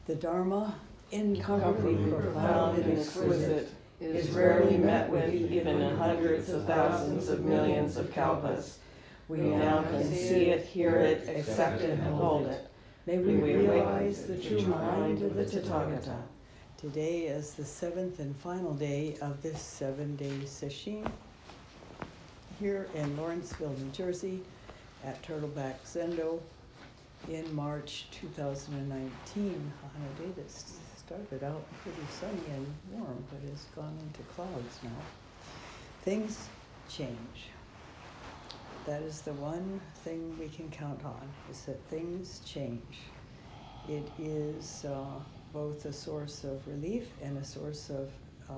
The Dharma, incomparably profound and exquisite, is rarely met with even in hundreds of thousands of millions of kalpas. We now can see it, hear it, accept it, and hold it. May we realize the true mind of the Tathagata. Today is the 7th and final day of this 7-day sesshin here in Lawrenceville, New Jersey at Turtleback Zendo in March 2019, on a day that started out pretty sunny and warm, but has gone into clouds now. Things change. That is the one thing we can count on, is that things change. It is both a source of relief and a source of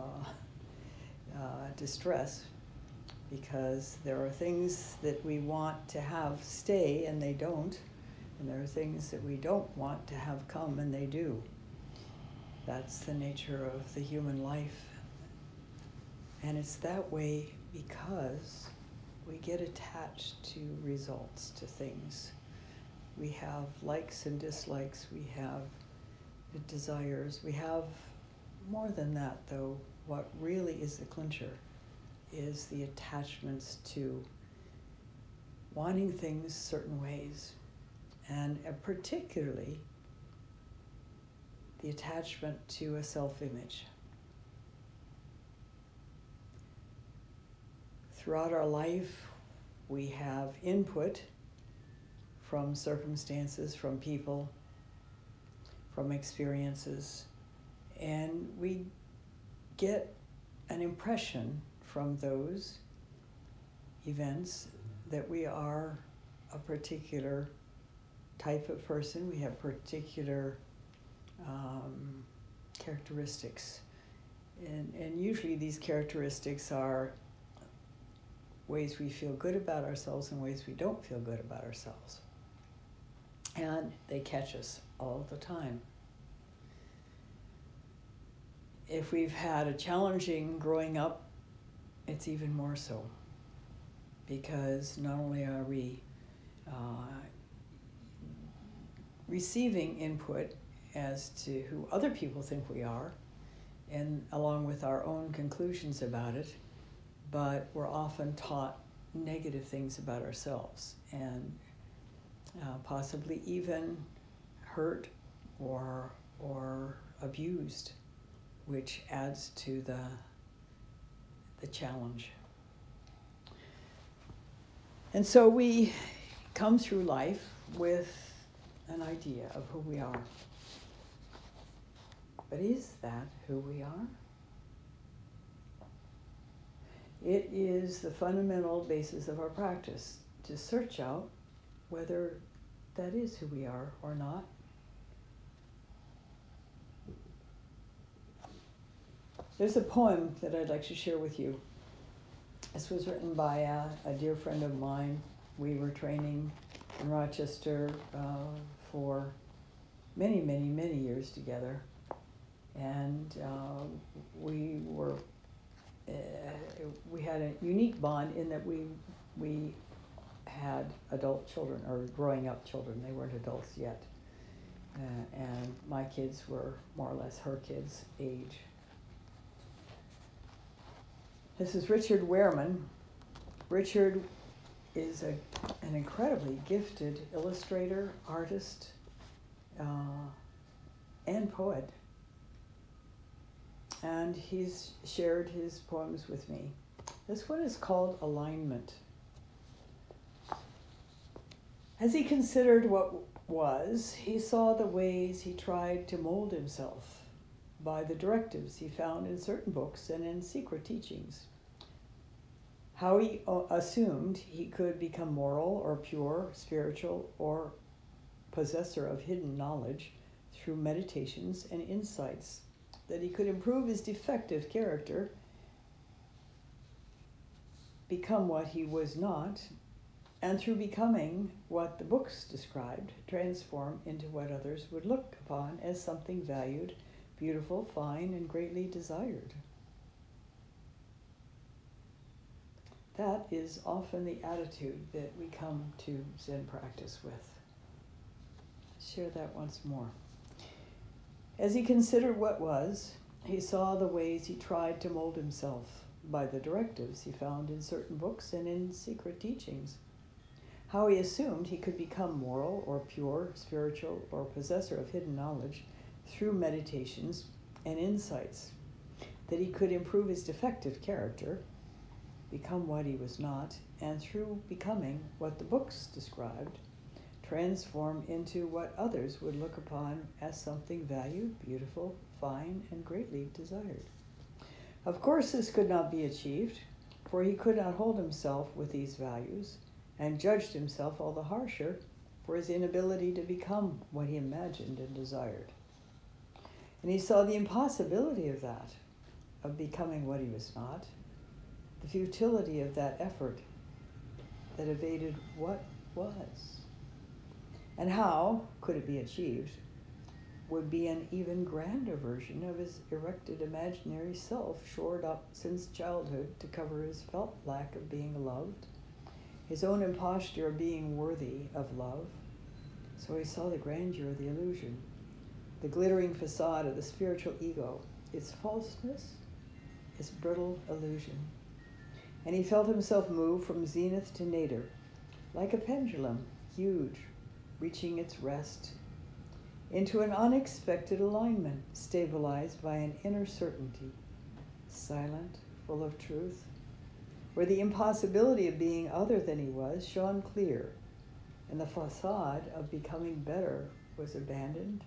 distress, because there are things that we want to have stay and they don't, and there are things that we don't want to have come and they do. That's the nature of the human life. And it's that way because we get attached to results, to things. We have likes and dislikes, we have desires, we have more than that though. What really is the clincher is the attachments to wanting things certain ways, and particularly the attachment to a self-image. Throughout our life, we have input from circumstances, from people, from experiences, and we get an impression from those events that we are a particular type of person. We have particular characteristics. And usually these characteristics are ways we feel good about ourselves and ways we don't feel good about ourselves. And they catch us all the time. If we've had a challenging growing up, it's even more so. Because not only are we receiving input as to who other people think we are, and along with our own conclusions about it, but we're often taught negative things about ourselves, and possibly even hurt or abused, which adds to the challenge. And so we come through life with an idea of who we are. But is that who we are? It is the fundamental basis of our practice to search out whether that is who we are or not. There's a poem that I'd like to share with you. This was written by a dear friend of mine. We were training in Rochester for many, many, many years together. And we had a unique bond in that we had adult children, or growing up children. They weren't adults yet. And my kids were more or less her kids' age. This is Richard Wehrman. Richard is an incredibly gifted illustrator, artist, and poet. And he's shared his poems with me. This one is called Alignment. As he considered what was, he saw the ways he tried to mold himself by the directives he found in certain books and in secret teachings. How he assumed he could become moral or pure, spiritual, or possessor of hidden knowledge through meditations and insights, that he could improve his defective character, become what he was not, and through becoming what the books described, transform into what others would look upon as something valued, beautiful, fine, and greatly desired. That is often the attitude that we come to Zen practice with. Share that once more. As he considered what was, he saw the ways he tried to mold himself by the directives he found in certain books and in secret teachings. How he assumed he could become moral or pure, spiritual, or possessor of hidden knowledge through meditations and insights. That he could improve his defective character, become what he was not, and through becoming what the books described, transform into what others would look upon as something valued, beautiful, fine, and greatly desired. Of course, this could not be achieved, for he could not hold himself with these values, and judged himself all the harsher for his inability to become what he imagined and desired. And he saw the impossibility of that, of becoming what he was not, the futility of that effort that evaded what was. And how could it be achieved would be an even grander version of his erected imaginary self, shored up since childhood to cover his felt lack of being loved, his own imposture of being worthy of love. So he saw the grandeur of the illusion, the glittering facade of the spiritual ego, its falseness, its brittle illusion. And he felt himself move from zenith to nadir, like a pendulum, huge, reaching its rest, into an unexpected alignment, stabilized by an inner certainty, silent, full of truth, where the impossibility of being other than he was shone clear, and the facade of becoming better was abandoned.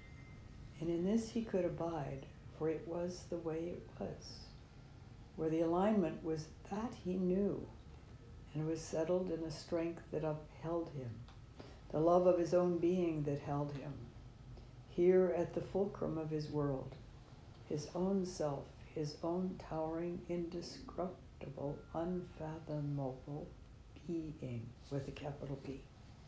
And in this he could abide, for it was the way it was, where the alignment was that he knew, and was settled in a strength that upheld him, the love of his own being that held him, here at the fulcrum of his world, his own self, his own towering, indestructible, unfathomable being, with a capital B.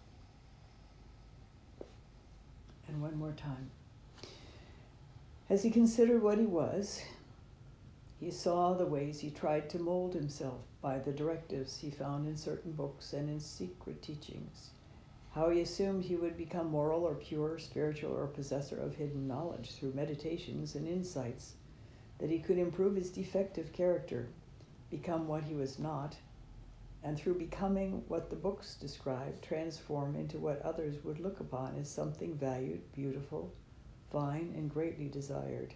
And one more time. As he considered what he was, he saw the ways he tried to mold himself by the directives he found in certain books and in secret teachings. How he assumed he would become moral or pure, spiritual, or possessor of hidden knowledge through meditations and insights. That he could improve his defective character, become what he was not, and through becoming what the books describe, transform into what others would look upon as something valued, beautiful, fine, and greatly desired.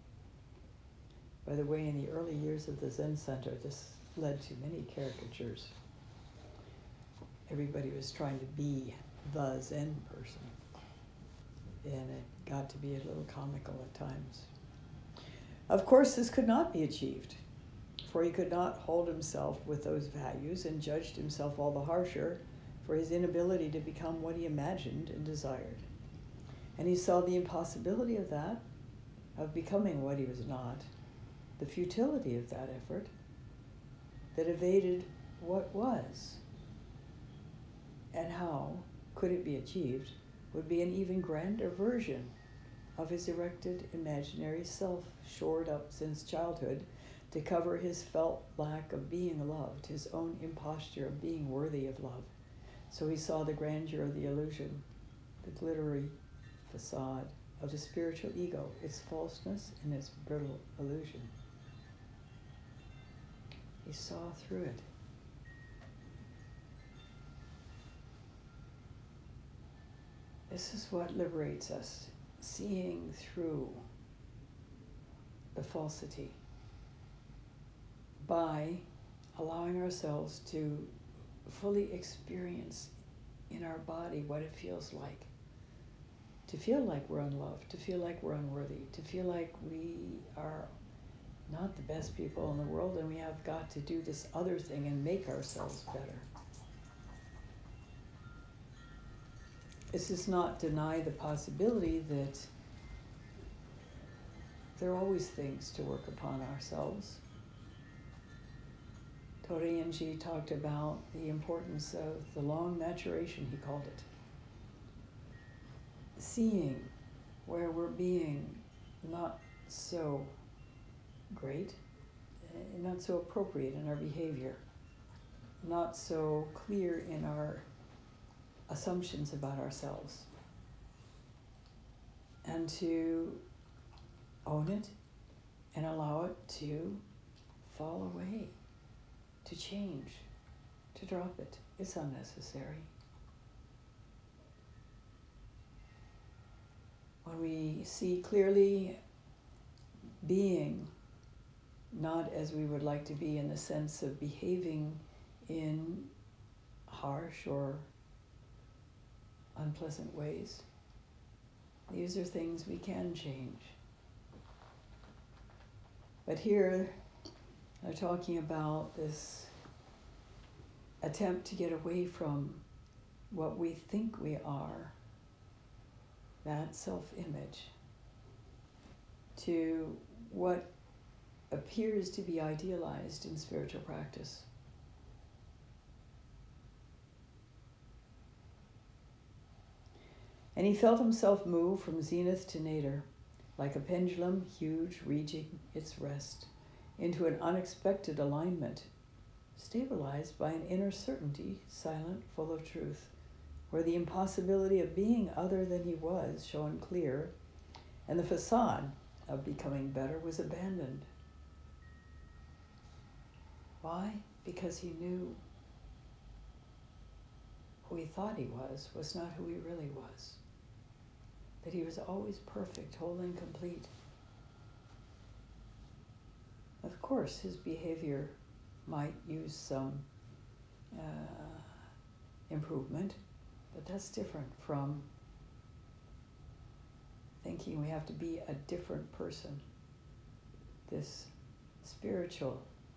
By the way, in the early years of the Zen Center, this led to many caricatures. Everybody was trying to be the Zen person, and it got to be a little comical at times. Of course, this could not be achieved, for he could not hold himself with those values, and judged himself all the harsher for his inability to become what he imagined and desired. And he saw the impossibility of that, of becoming what he was not, the futility of that effort that evaded what was. And how could it be achieved would be an even grander version of his erected imaginary self, shored up since childhood to cover his felt lack of being loved, his own imposture of being worthy of love. So he saw the grandeur of the illusion, the glittery facade of the spiritual ego, its falseness and its brittle illusion. He saw through it. This is what liberates us, seeing through the falsity by allowing ourselves to fully experience in our body what it feels like. To feel like we're unloved, to feel like we're unworthy, to feel like we are not the best people in the world and we have got to do this other thing and make ourselves better. This does not deny the possibility that there are always things to work upon ourselves. Torii-Enji talked about the importance of the long maturation, he called it. Seeing where we're being not so great, not so appropriate in our behavior, not so clear in our assumptions about ourselves. And to own it and allow it to fall away, to change, to drop it. It's unnecessary. When we see clearly being not as we would like to be, in the sense of behaving in harsh or unpleasant ways, these are things we can change. But here they're talking about this attempt to get away from what we think we are, that self-image, to what appears to be idealized in spiritual practice. And he felt himself move from zenith to nadir, like a pendulum huge reaching its rest, into an unexpected alignment, stabilized by an inner certainty, silent, full of truth, where the impossibility of being other than he was shone clear, and the facade of becoming better was abandoned. Why? Because he knew who he thought he was not who he really was. That he was always perfect, whole and complete. Of course, his behavior might use some improvement, but that's different from thinking we have to be a different person. This spiritual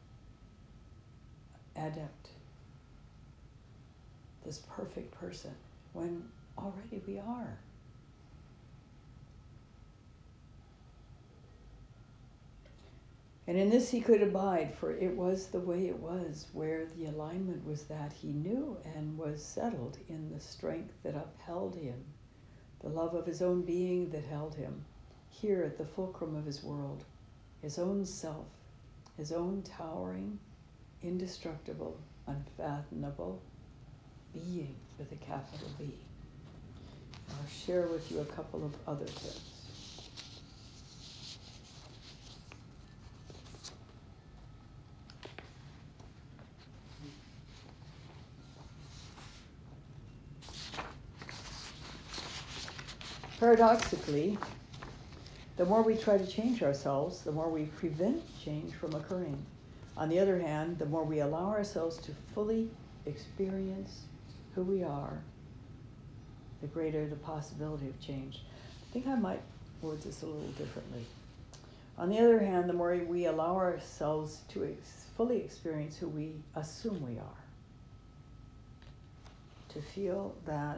adept, this perfect person, when already we are. And in this he could abide, for it was the way it was, where the alignment was that he knew and was settled in the strength that upheld him, the love of his own being that held him, here at the fulcrum of his world, his own self, his own towering, indestructible, unfathomable being with a capital B. I'll share with you a couple of other tips. Paradoxically, the more we try to change ourselves, the more we prevent change from occurring. On the other hand, the more we allow ourselves to fully experience who we are, the greater the possibility of change. I think I might word this a little differently. On the other hand, the more we allow ourselves to fully experience who we assume we are, to feel that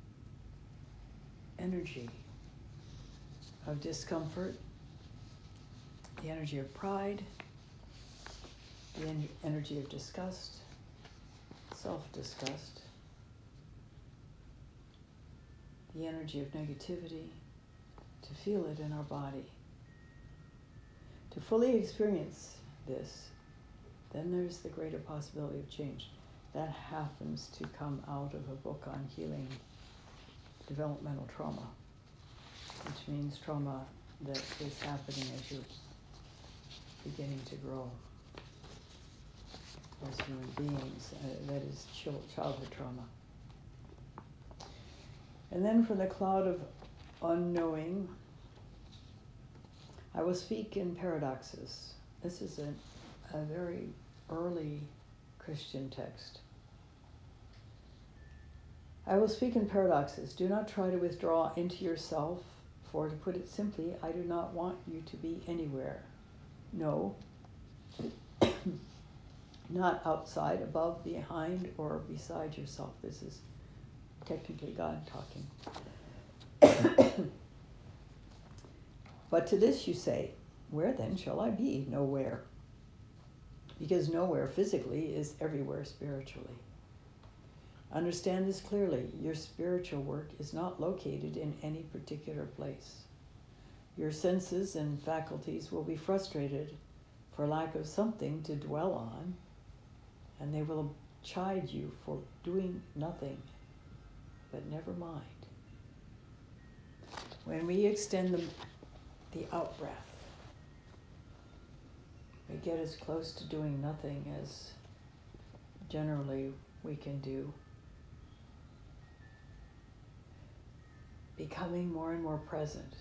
energy of discomfort, the energy of pride, the energy of disgust, self-disgust, the energy of negativity, to feel it in our body. To fully experience this, then there's the greater possibility of change. That happens to come out of a book on healing developmental trauma, which means trauma that is happening as you're beginning to grow as human beings. That is childhood trauma. And then from the cloud of unknowing, I will speak in paradoxes. This is a very early Christian text. I will speak in paradoxes. Do not try to withdraw into yourself, for to put it simply, I do not want you to be anywhere. No, not outside, above, behind, or beside yourself. This is technically God talking. But to this you say, where then shall I be? Nowhere. Because nowhere physically is everywhere spiritually. Understand this clearly. Your spiritual work is not located in any particular place. Your senses and faculties will be frustrated for lack of something to dwell on, and they will chide you for doing nothing. But never mind. When we extend the out-breath, We get as close to doing nothing as generally we can do. Becoming more and more present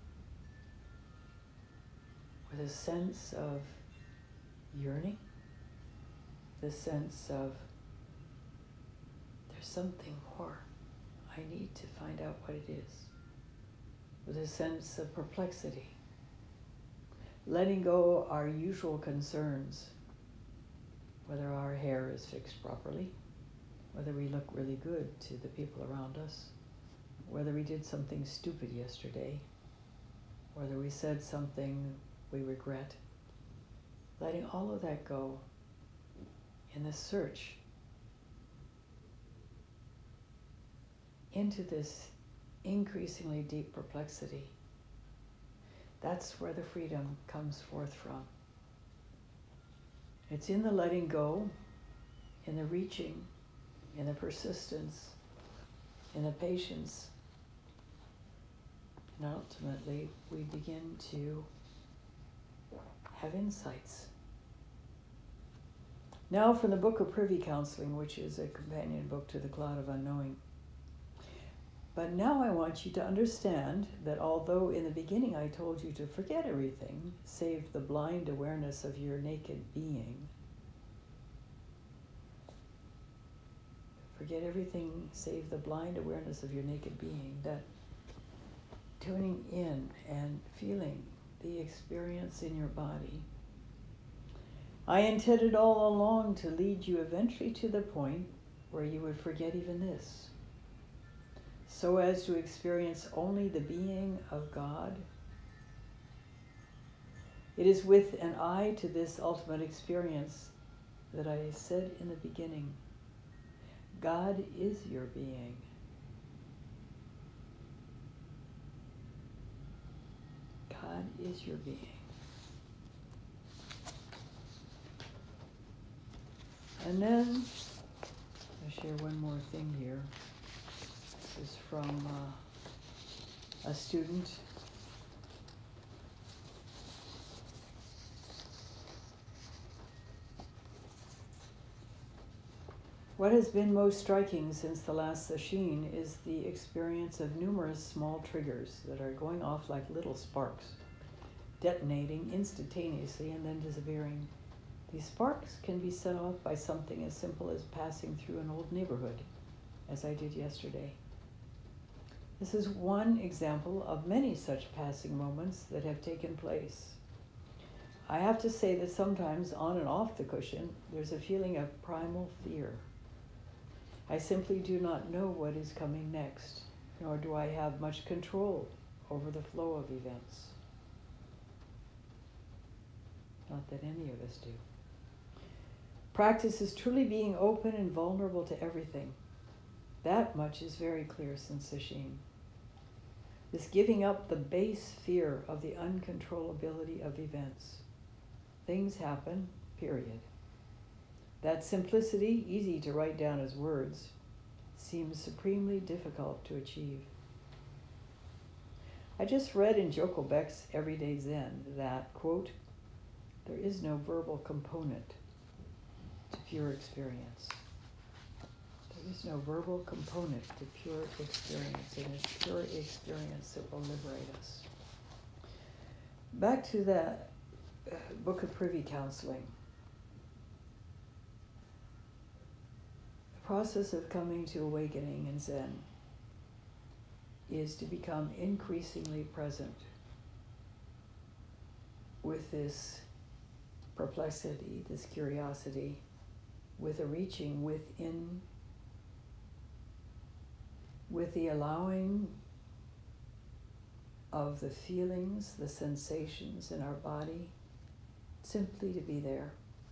with a sense of yearning, the sense of there's something more. I need to find out what it is. With a sense of perplexity. Letting go our usual concerns, whether our hair is fixed properly, whether we look really good to the people around us, whether we did something stupid yesterday, whether we said something we regret. Letting all of that go in the search into this increasingly deep perplexity. That's where the freedom comes forth from. It's in the letting go, in the reaching, in the persistence, in the patience. And ultimately, we begin to have insights. Now from the Book of Privy Counseling, which is a companion book to the Cloud of Unknowing. But now I want you to understand that although in the beginning I told you to forget everything, save the blind awareness of your naked being, forget everything save the blind awareness of your naked being, that tuning in and feeling the experience in your body, I intended all along to lead you eventually to the point where you would forget even this, so as to experience only the being of God. It is with an eye to this ultimate experience that I said in the beginning, God is your being. God is your being. And then, I'll share one more thing here. This is from a student. What has been most striking since the last session is the experience of numerous small triggers that are going off like little sparks, detonating instantaneously and then disappearing. These sparks can be set off by something as simple as passing through an old neighborhood, as I did yesterday. This is one example of many such passing moments that have taken place. I have to say that sometimes on and off the cushion, there's a feeling of primal fear. I simply do not know what is coming next, nor do I have much control over the flow of events. Not that any of us do. Practice is truly being open and vulnerable to everything. That much is very clear since Sesshin. This giving up the base fear of the uncontrollability of events. Things happen, period. That simplicity, easy to write down as words, seems supremely difficult to achieve. I just read in Joko Beck's Everyday Zen that, quote, there is no verbal component to pure experience. There is no verbal component to pure experience, and it's pure experience that will liberate us. Back to the Book of Privy Counseling. The process of coming to awakening in Zen is to become increasingly present with this perplexity, this curiosity, with a reaching within, with the allowing of the feelings, the sensations in our body, simply to be there,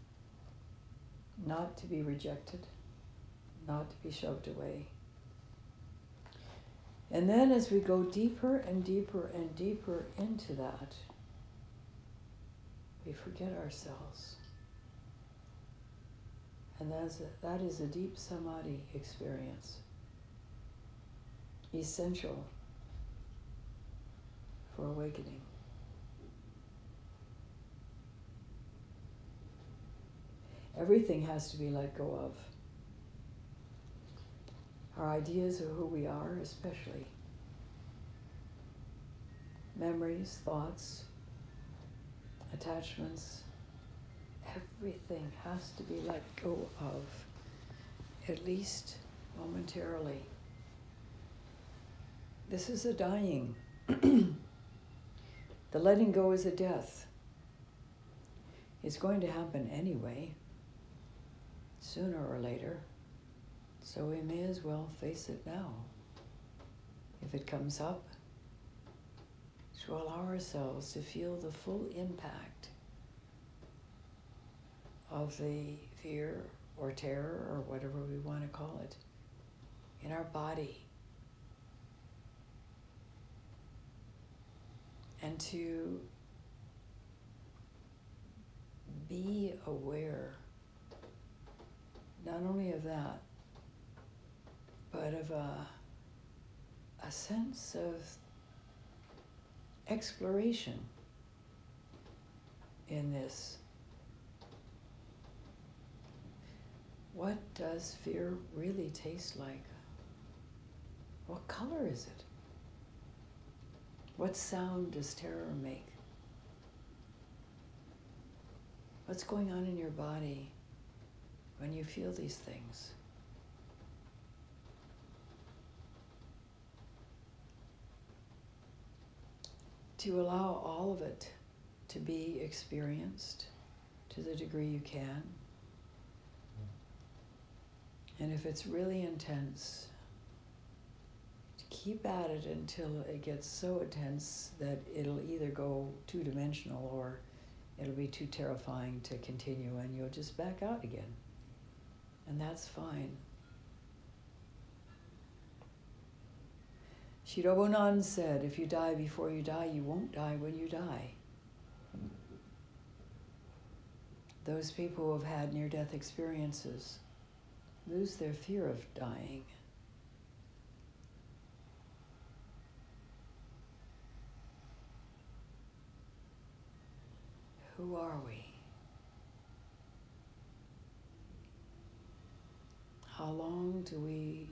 not to be rejected, not to be shoved away. And then as we go deeper and deeper and deeper into that, we forget ourselves. And that is a deep samadhi experience, essential for awakening. Everything has to be let go of. Our ideas of who we are, especially. Memories, thoughts, attachments. Everything has to be let go of, at least momentarily. This is a dying. The letting go is a death. It's going to happen anyway, sooner or later, so we may as well face it now. If it comes up, to allow ourselves to feel the full impact of the fear or terror or whatever we want to call it in our body. And to be aware, not only of that, but of a sense of exploration in this. What does fear really taste like? What color is it? What sound does terror make? What's going on in your body when you feel these things? To allow all of it to be experienced to the degree you can. And if it's really intense, to keep at it until it gets so intense that it'll either go two-dimensional or it'll be too terrifying to continue and you'll just back out again. And that's fine. Shirobunan said, if you die before you die, you won't die when you die. Those people who have had near-death experiences lose their fear of dying. Who are we? How long do we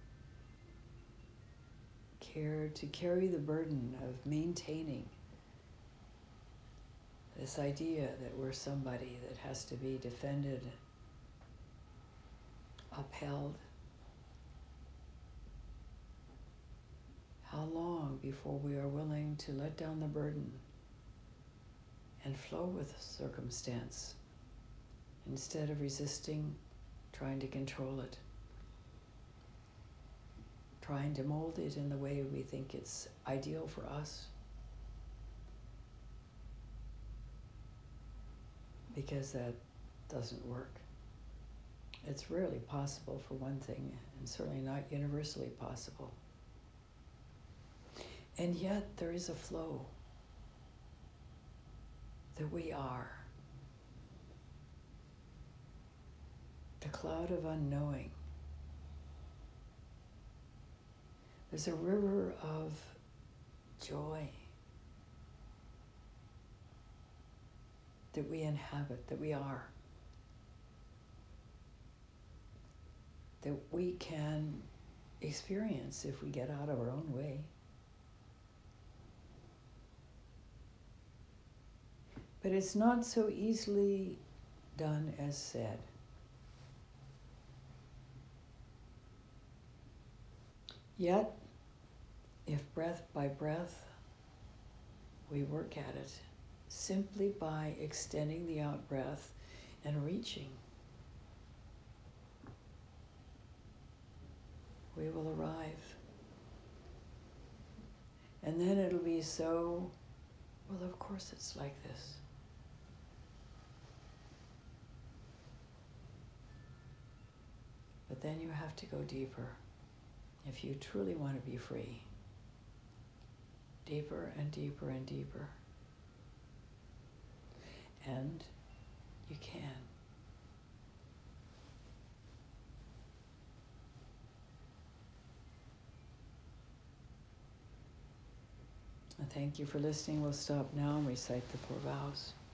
care to carry the burden of maintaining this idea that we're somebody that has to be defended, upheld? How long before we are willing to let down the burden and flow with circumstance instead of resisting, trying to control it, trying to mold it in the way we think it's ideal for us? Because that doesn't work. It's rarely possible, for one thing, and certainly not universally possible. And yet there is a flow that we are. The cloud of unknowing. There's a river of joy that we inhabit, that we are, that we can experience if we get out of our own way. But it's not so easily done as said. Yet, if breath by breath we work at it, simply by extending the out breath and reaching, we will arrive. And then it'll be so, well, of course it's like this. But then you have to go deeper if you truly want to be free. Deeper and deeper and deeper. And you can. Thank you for listening. We'll stop now and recite the 4 vows.